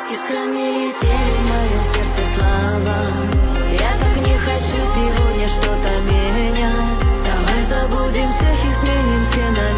Искрами летели в мое сердце слова. Я так не хочу сегодня что-то менять. Давай забудем всех и сменим все на